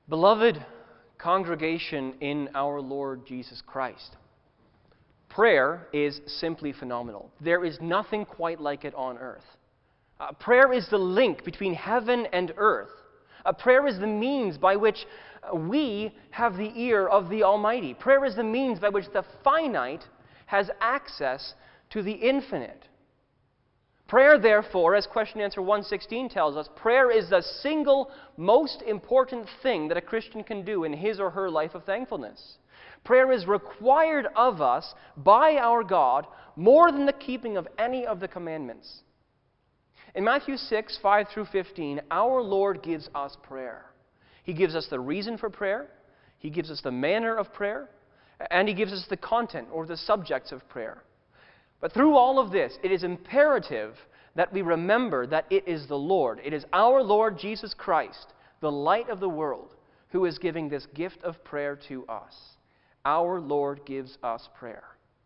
Beloved congregation in our Lord Jesus Christ, prayer is simply phenomenal. There is nothing quite like it on earth. Prayer is the link between heaven and earth. Prayer is the means by which we have the ear of the Almighty. Prayer is the means by which the finite has access to the infinite. Prayer, therefore, as question answer 116 tells us, prayer is the single most important thing that a Christian can do in his or her life of thankfulness. Prayer is required of us by our God more than the keeping of any of the commandments. In Matthew 6, 5 through 15, our Lord gives us prayer. He gives us the reason for prayer, He gives us the manner of prayer, and He gives us the content or the subjects of prayer. But through all of this, it is imperative that we remember that it is the Lord. It is our Lord Jesus Christ, the light of the world, who is giving this gift of prayer to us. Our Lord gives us prayer.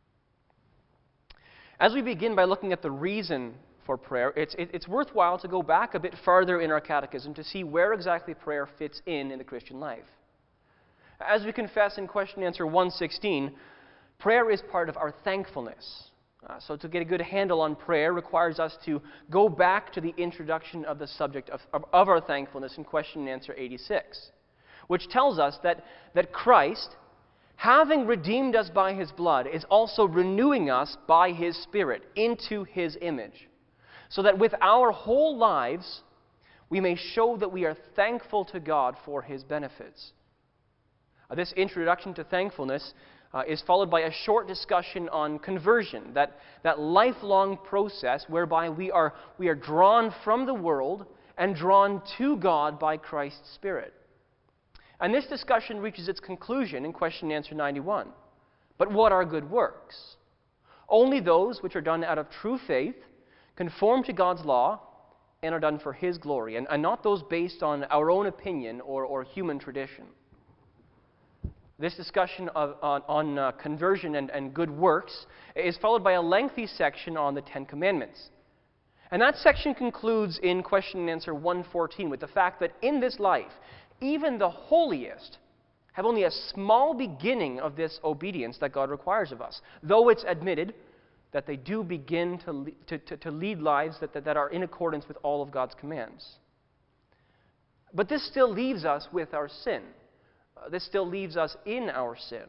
As we begin by looking at the reason for prayer, it's worthwhile to go back a bit farther in our catechism to see where exactly prayer fits in the Christian life. As we confess in question answer 116, prayer is part of our thankfulness. So to get a good handle on prayer requires us to go back to the introduction of the subject of our thankfulness in question and answer 86, which tells us that Christ, having redeemed us by His blood, is also renewing us by His Spirit into His image, so that with our whole lives we may show that we are thankful to God for His benefits. This introduction to thankfulness is followed by a short discussion on conversion, that lifelong process whereby we are drawn from the world and drawn to God by Christ's Spirit. And this discussion reaches its conclusion in question and answer 91. But what are good works? Only those which are done out of true faith, conform to God's law, and are done for His glory, and not those based on our own opinion or human tradition. This discussion on conversion and good works is followed by a lengthy section on the Ten Commandments. And that section concludes in question and answer 114 with the fact that in this life, even the holiest have only a small beginning of this obedience that God requires of us, though it's admitted that they do begin to lead lives that are in accordance with all of God's commands. But this still leaves us with our sin. This still leaves us in our sin.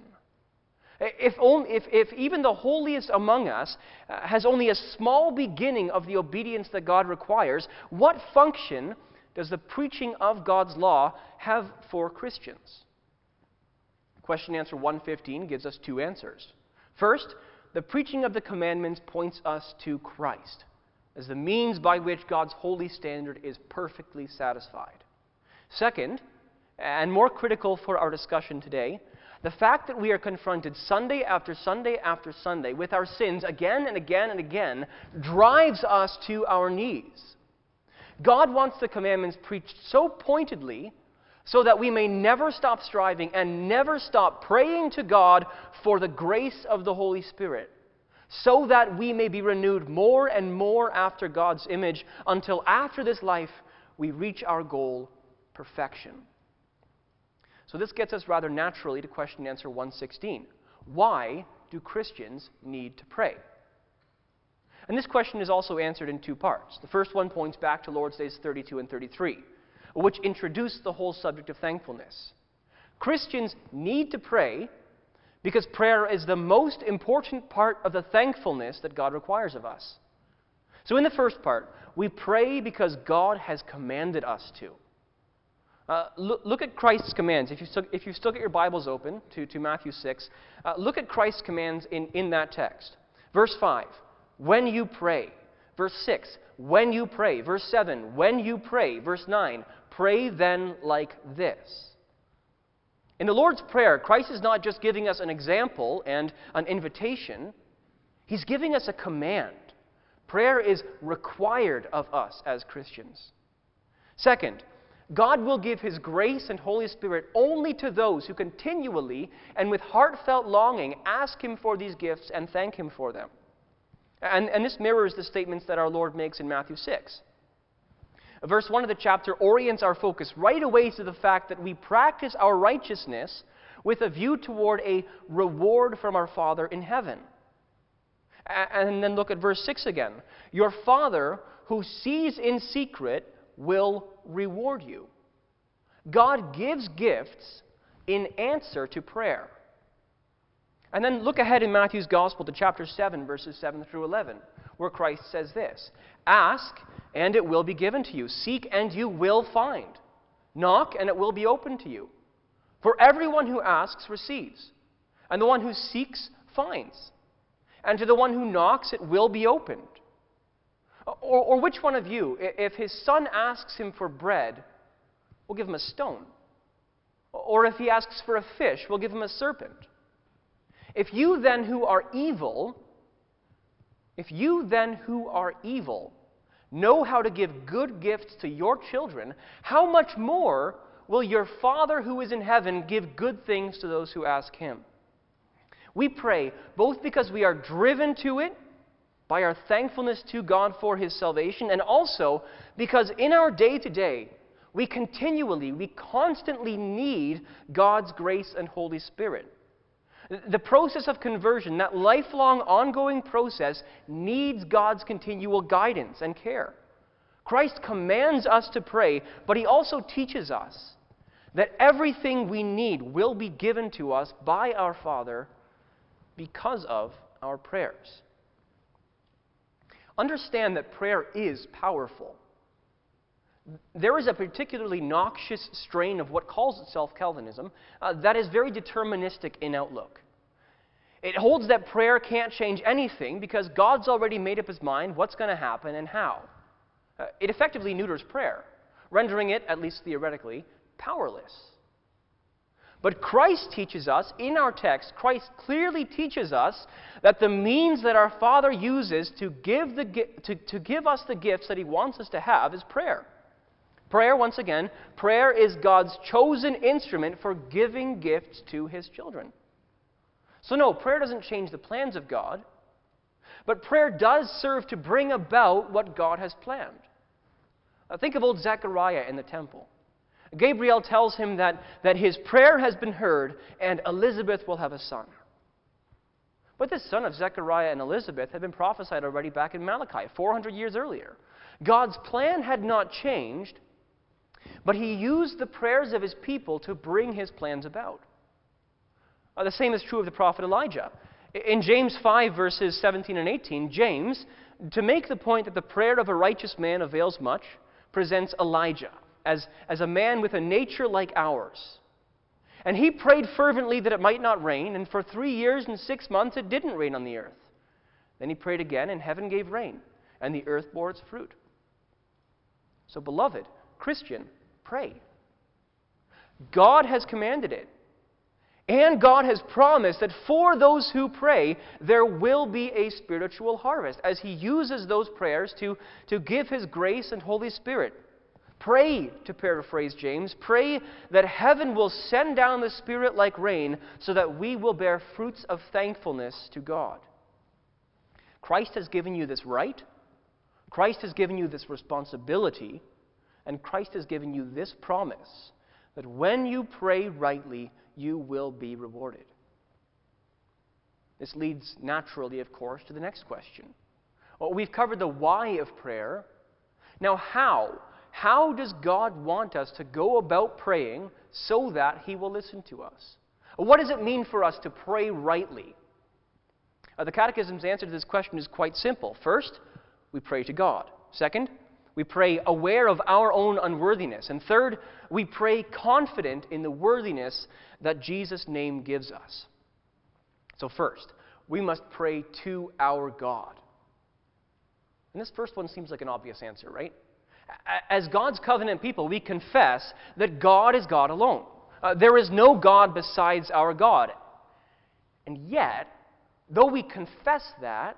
If even the holiest among us has only a small beginning of the obedience that God requires, what function does the preaching of God's law have for Christians? Question answer 115 gives us two answers. First, the preaching of the commandments points us to Christ as the means by which God's holy standard is perfectly satisfied. Second, and more critical for our discussion today, the fact that we are confronted Sunday after Sunday after Sunday with our sins again and again and again drives us to our knees. God wants the commandments preached so pointedly so that we may never stop striving and never stop praying to God for the grace of the Holy Spirit, so that we may be renewed more and more after God's image until after this life we reach our goal, perfection. So this gets us rather naturally to question and answer 116. Why do Christians need to pray? And this question is also answered in two parts. The first one points back to Lord's Days 32 and 33, which introduce the whole subject of thankfulness. Christians need to pray because prayer is the most important part of the thankfulness that God requires of us. So in the first part, we pray because God has commanded us to. Look at Christ's commands. If you still get your Bibles open to Matthew 6, look at Christ's commands in that text. Verse 5, when you pray. Verse 6, when you pray. Verse 7, when you pray. Verse 9, pray then like this. In the Lord's Prayer, Christ is not just giving us an example and an invitation. He's giving us a command. Prayer is required of us as Christians. Second, God will give His grace and Holy Spirit only to those who continually and with heartfelt longing ask Him for these gifts and thank Him for them. And this mirrors the statements that our Lord makes in Matthew 6. Verse 1 of the chapter orients our focus right away to the fact that we practice our righteousness with a view toward a reward from our Father in heaven. And then look at verse 6 again. Your Father who sees in secret will reward you. God gives gifts in answer to prayer. And then look ahead in Matthew's Gospel to chapter 7, verses 7 through 11, where Christ says this, Ask, and it will be given to you. Seek, and you will find. Knock, and it will be opened to you. For everyone who asks receives, and the one who seeks finds. And to the one who knocks, it will be opened. Or which one of you, if his son asks him for bread, will give him a stone? Or if he asks for a fish, will give him a serpent? If you then who are evil know how to give good gifts to your children, how much more will your Father who is in heaven give good things to those who ask him? We pray both because we are driven to it by our thankfulness to God for his salvation, and also because in our day-to-day, we constantly need God's grace and Holy Spirit. The process of conversion, that lifelong, ongoing process, needs God's continual guidance and care. Christ commands us to pray, but he also teaches us that everything we need will be given to us by our Father because of our prayers. Understand that prayer is powerful. There is a particularly noxious strain of what calls itself Calvinism that is very deterministic in outlook. It holds that prayer can't change anything because God's already made up his mind what's going to happen and how. It effectively neuters prayer, rendering it, at least theoretically, powerless. But Christ teaches us, in our text, Christ clearly teaches us that the means that our Father uses to give us the gifts that he wants us to have is prayer. Prayer, once again, prayer is God's chosen instrument for giving gifts to his children. So no, prayer doesn't change the plans of God, but prayer does serve to bring about what God has planned. Think of old Zechariah in the temple. Gabriel tells him that his prayer has been heard and Elizabeth will have a son. But this son of Zechariah and Elizabeth had been prophesied already back in Malachi, 400 years earlier. God's plan had not changed, but he used the prayers of his people to bring his plans about. The same is true of the prophet Elijah. In James 5, verses 17 and 18, James, to make the point that the prayer of a righteous man avails much, presents Elijah as a man with a nature like ours. And he prayed fervently that it might not rain, and for 3 years and 6 months it didn't rain on the earth. Then he prayed again, and heaven gave rain, and the earth bore its fruit. So, beloved Christian, pray. God has commanded it. And God has promised that for those who pray, there will be a spiritual harvest as he uses those prayers to give his grace and Holy Spirit. Pray, to paraphrase James, pray that heaven will send down the Spirit like rain so that we will bear fruits of thankfulness to God. Christ has given you this right, Christ has given you this responsibility, and Christ has given you this promise that when you pray rightly, you will be rewarded. This leads naturally, of course, to the next question. Well, we've covered the why of prayer. Now, how? How does God want us to go about praying so that he will listen to us? What does it mean for us to pray rightly? The Catechism's answer to this question is quite simple. First, we pray to God. Second, we pray aware of our own unworthiness. And third, we pray confident in the worthiness that Jesus' name gives us. So first, we must pray to our God. And this first one seems like an obvious answer, right? As God's covenant people, we confess that God is God alone. There is no God besides our God. And yet, though we confess that,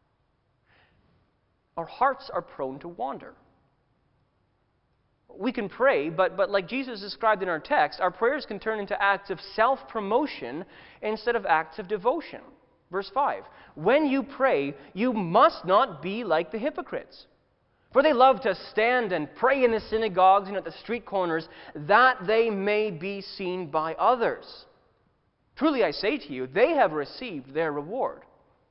our hearts are prone to wander. We can pray, but like Jesus described in our text, our prayers can turn into acts of self-promotion instead of acts of devotion. Verse 5, when you pray, you must not be like the hypocrites, For they love to stand and pray in the synagogues and at the street corners, that they may be seen by others. Truly I say to you, they have received their reward.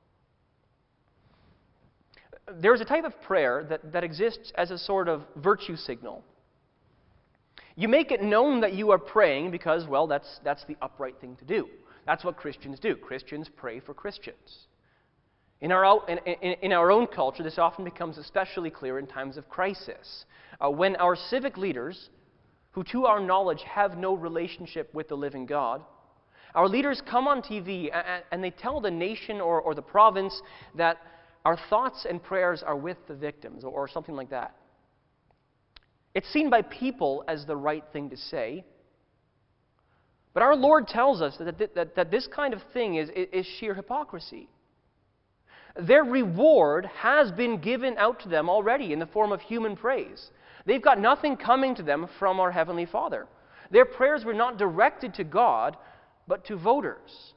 There is a type of prayer that exists as a sort of virtue signal. You make it known that you are praying because, well, that's the upright thing to do. That's what Christians do. Christians pray for Christians. In our own culture, this often becomes especially clear in times of crisis. When our civic leaders, who to our knowledge have no relationship with the living God, our leaders come on TV and they tell the nation or the province that our thoughts and prayers are with the victims, or something like that. It's seen by people as the right thing to say. But our Lord tells us that this kind of thing is sheer hypocrisy. Their reward has been given out to them already in the form of human praise. They've got nothing coming to them from our Heavenly Father. Their prayers were not directed to God, but to voters.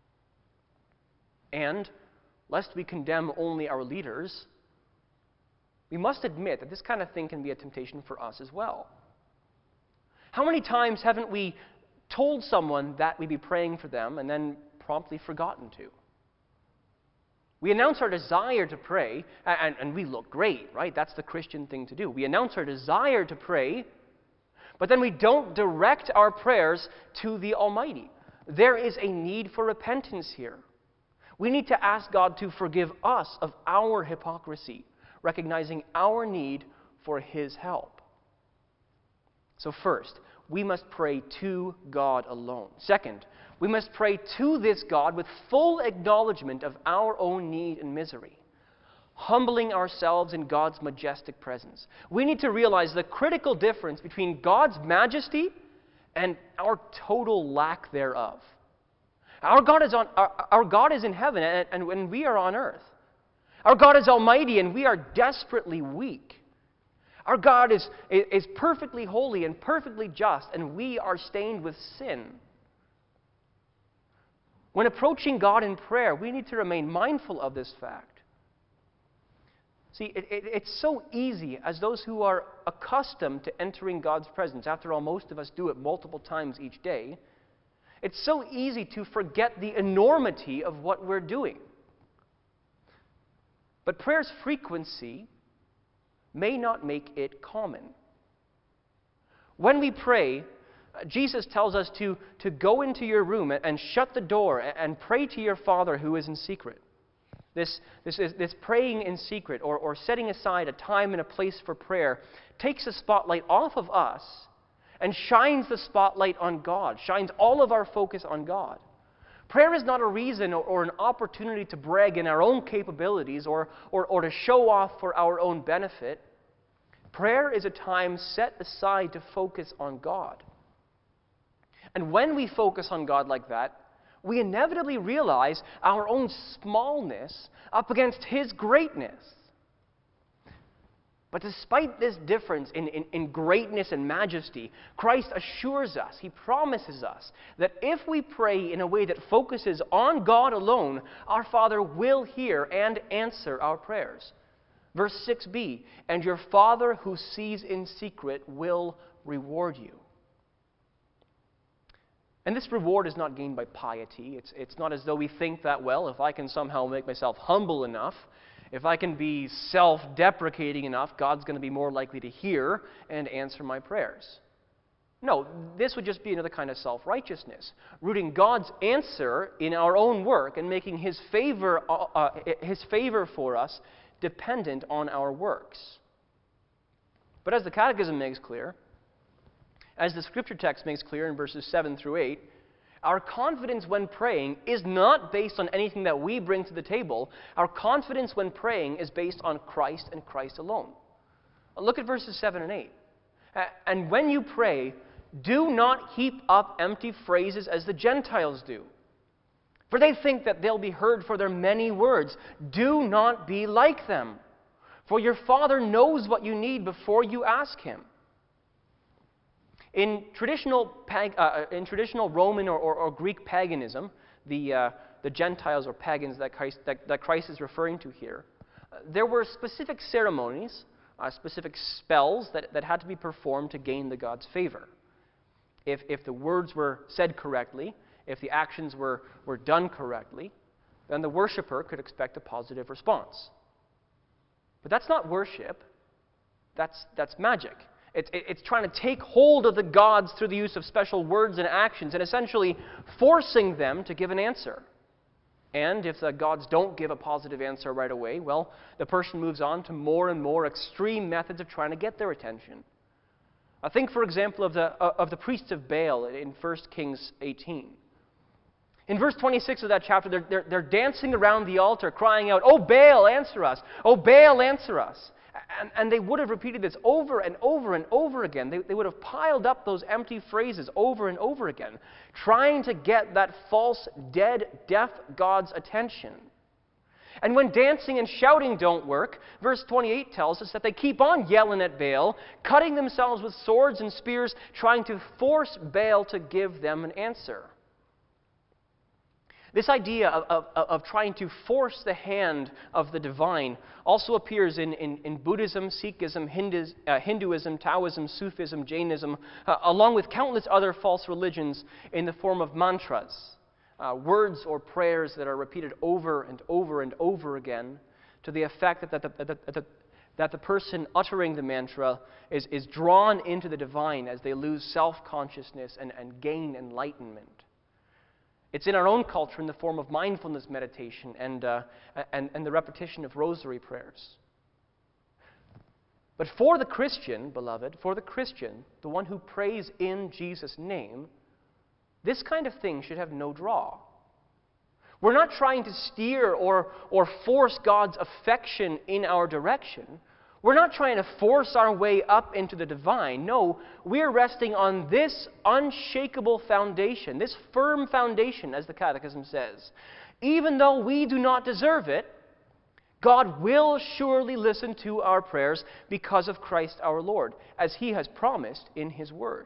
And, lest we condemn only our leaders, we must admit that this kind of thing can be a temptation for us as well. How many times haven't we told someone that we'd be praying for them and then promptly forgotten to? We announce our desire to pray, and we look great, right? That's the Christian thing to do. We announce our desire to pray, but then we don't direct our prayers to the Almighty. There is a need for repentance here. We need to ask God to forgive us of our hypocrisy, recognizing our need for His help. So first, we must pray to God alone. Second, we must pray to this God with full acknowledgement of our own need and misery, humbling ourselves in God's majestic presence. We need to realize the critical difference between God's majesty and our total lack thereof. Our God is in heaven, and we are on earth. Our God is almighty, and we are desperately weak. Our God is perfectly holy and perfectly just, and we are stained with sin. When approaching God in prayer, we need to remain mindful of this fact. See, it's so easy, as those who are accustomed to entering God's presence, after all, most of us do it multiple times each day, it's so easy to forget the enormity of what we're doing. But prayer's frequency may not make it common. When we pray, Jesus tells us to go into your room and shut the door and pray to your Father who is in secret. This praying in secret or setting aside a time and a place for prayer takes the spotlight off of us and shines the spotlight on God, shines all of our focus on God. Prayer is not a reason or an opportunity to brag in our own capabilities or to show off for our own benefit. Prayer is a time set aside to focus on God. And when we focus on God like that, we inevitably realize our own smallness up against His greatness. But despite this difference in greatness and majesty, Christ assures us, He promises us, that if we pray in a way that focuses on God alone, our Father will hear and answer our prayers. Verse 6b, and your Father who sees in secret will reward you. And this reward is not gained by piety. It's not as though we think that, well, if I can somehow make myself humble enough, if I can be self-deprecating enough, God's going to be more likely to hear and answer my prayers. No, this would just be another kind of self-righteousness, rooting God's answer in our own work and making His favor for us dependent on our works. But as the Catechism makes clear, as the Scripture text makes clear in verses 7 through 8, our confidence when praying is not based on anything that we bring to the table. Our confidence when praying is based on Christ and Christ alone. Look at verses 7 and 8. And when you pray, do not heap up empty phrases as the Gentiles do, for they think that they'll be heard for their many words. Do not be like them, for your Father knows what you need before you ask Him. In traditional Roman or Greek paganism, the Gentiles or pagans that Christ is referring to here, there were specific ceremonies specific spells that had to be performed to gain the god's favor. If the words were said correctly, if the actions were done correctly, then the worshiper could expect a positive response. But that's not worship. That's magic. It's trying to take hold of the gods through the use of special words and actions and essentially forcing them to give an answer. And if the gods don't give a positive answer right away, well, the person moves on to more and more extreme methods of trying to get their attention. I think, for example, of the priests of Baal in 1 Kings 18. In verse 26 of that chapter, they're dancing around the altar, crying out, "Oh, Baal, answer us! Oh, Baal, answer us!" And they would have repeated this over and over and over again. They would have piled up those empty phrases over and over again, trying to get that false, dead, deaf God's attention. And when dancing and shouting don't work, verse 28 tells us that they keep on yelling at Baal, cutting themselves with swords and spears, trying to force Baal to give them an answer. This idea of trying to force the hand of the divine also appears in Buddhism, Sikhism, Hinduism, Taoism, Sufism, Jainism, along with countless other false religions in the form of mantras, words or prayers that are repeated over and over and over again to the effect that the person uttering the mantra is drawn into the divine as they lose self-consciousness and gain enlightenment. It's in our own culture in the form of mindfulness meditation and the repetition of rosary prayers. But for the Christian, beloved, for the Christian, the one who prays in Jesus' name, this kind of thing should have no draw. We're not trying to steer or force God's affection in our direction. We're not trying to force our way up into the divine. No, we're resting on this unshakable foundation, this firm foundation, as the Catechism says. Even though we do not deserve it, God will surely listen to our prayers because of Christ our Lord, as He has promised in His Word.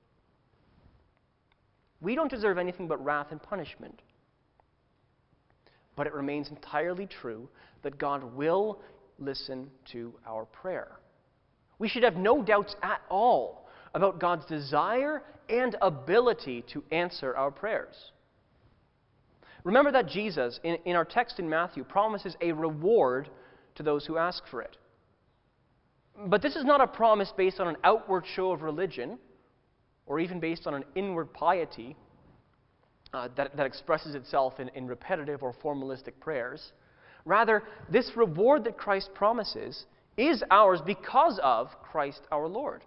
We don't deserve anything but wrath and punishment. But it remains entirely true that God will listen to our prayer. We should have no doubts at all about God's desire and ability to answer our prayers. Remember that Jesus, in our text in Matthew, promises a reward to those who ask for it. But this is not a promise based on an outward show of religion, or even based on an inward piety that expresses itself in repetitive or formalistic prayers. Rather, this reward that Christ promises is ours because of Christ our Lord.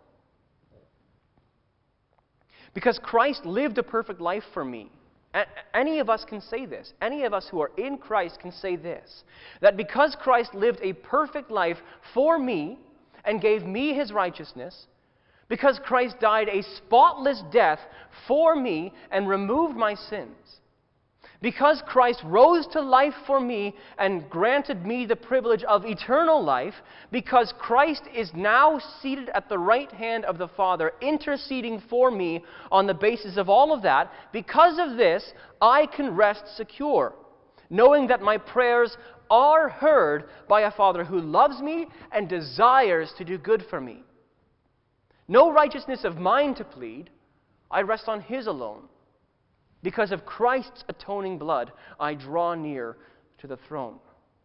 Because Christ lived a perfect life for me. Any of us can say this. Any of us who are in Christ can say this. That because Christ lived a perfect life for me and gave me His righteousness, because Christ died a spotless death for me and removed my sins, because Christ rose to life for me and granted me the privilege of eternal life, because Christ is now seated at the right hand of the Father, interceding for me on the basis of all of that, because of this, I can rest secure, knowing that my prayers are heard by a Father who loves me and desires to do good for me. No righteousness of mine to plead, I rest on His alone. Because of Christ's atoning blood, I draw near to the throne.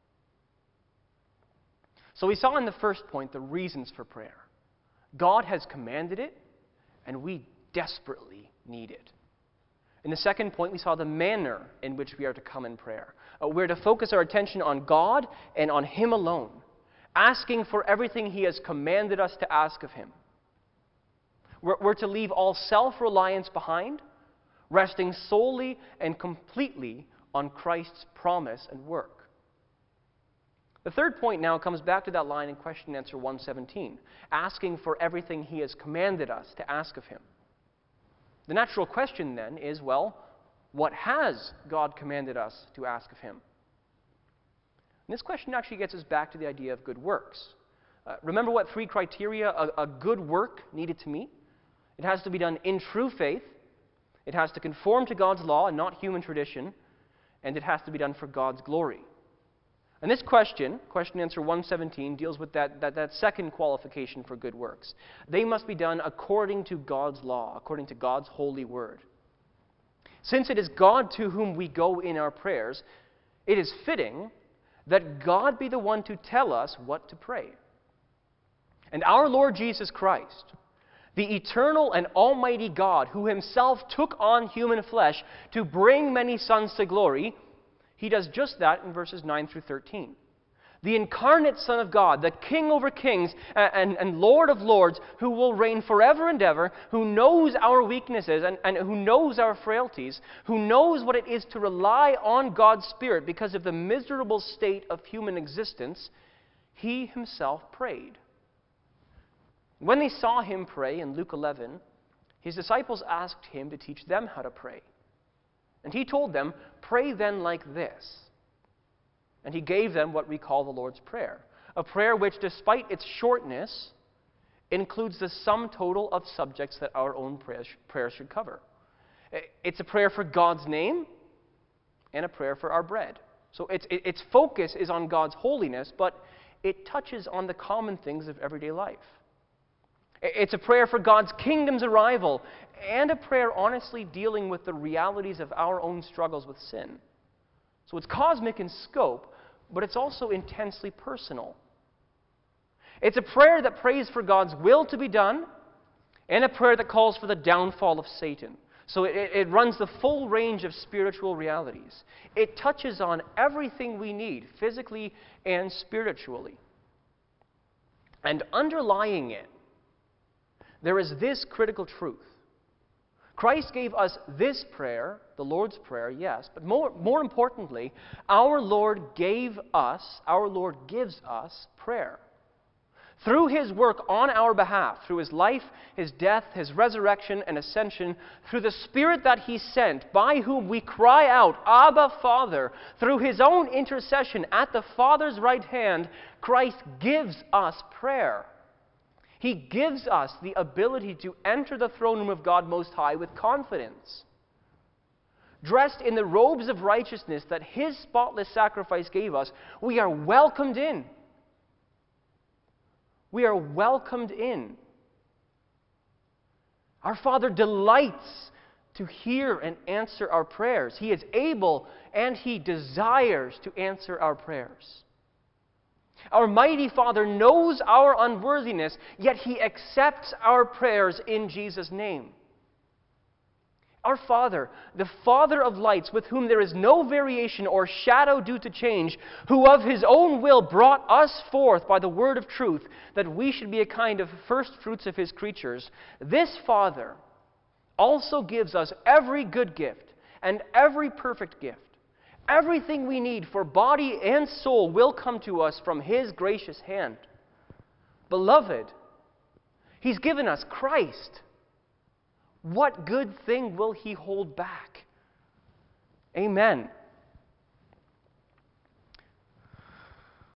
So we saw in the first point the reasons for prayer. God has commanded it, and we desperately need it. In the second point, we saw the manner in which we are to come in prayer. We're to focus our attention on God and on Him alone, asking for everything He has commanded us to ask of Him. We're to leave all self-reliance behind, resting solely and completely on Christ's promise and work. The third point now comes back to that line in question and answer 117, asking for everything He has commanded us to ask of Him. The natural question then is, well, what has God commanded us to ask of Him? And this question actually gets us back to the idea of good works. Remember what three criteria a good work needed to meet? It has to be done in true faith, it has to conform to God's law and not human tradition, and it has to be done for God's glory. And this question answer 117, deals with that second qualification for good works. They must be done according to God's law, according to God's holy word. Since it is God to whom we go in our prayers, it is fitting that God be the one to tell us what to pray. And our Lord Jesus Christ, the eternal and almighty God, who himself took on human flesh to bring many sons to glory, he does just that in verses 9 through 13. The incarnate Son of God, the King over kings and Lord of lords, who will reign forever and ever, who knows our weaknesses and who knows our frailties, who knows what it is to rely on God's Spirit because of the miserable state of human existence, he himself prayed. When they saw him pray in Luke 11, his disciples asked him to teach them how to pray. And he told them, "Pray then like this." And he gave them what we call the Lord's Prayer, a prayer which, despite its shortness, includes the sum total of subjects that our own prayers should cover. It's a prayer for God's name and a prayer for our bread. So its focus is on God's holiness, but it touches on the common things of everyday life. It's a prayer for God's kingdom's arrival, and a prayer honestly dealing with the realities of our own struggles with sin. So it's cosmic in scope, but it's also intensely personal. It's a prayer that prays for God's will to be done, and a prayer that calls for the downfall of Satan. So it runs the full range of spiritual realities. It touches on everything we need, physically and spiritually. And underlying it, there is this critical truth. Christ gave us this prayer, the Lord's Prayer, yes, but more importantly, our Lord gives us prayer. Through his work on our behalf, through his life, his death, his resurrection and ascension, through the Spirit that he sent, by whom we cry out, "Abba, Father," through his own intercession at the Father's right hand, Christ gives us prayer. He gives us the ability to enter the throne room of God Most High with confidence. Dressed in the robes of righteousness that his spotless sacrifice gave us, we are welcomed in. We are welcomed in. Our Father delights to hear and answer our prayers. He is able and he desires to answer our prayers. Our mighty Father knows our unworthiness, yet he accepts our prayers in Jesus' name. Our Father, the Father of lights, with whom there is no variation or shadow due to change, who of his own will brought us forth by the word of truth, that we should be a kind of first fruits of his creatures, this Father also gives us every good gift and every perfect gift. Everything we need for body and soul will come to us from his gracious hand. Beloved, he's given us Christ. What good thing will he hold back? Amen.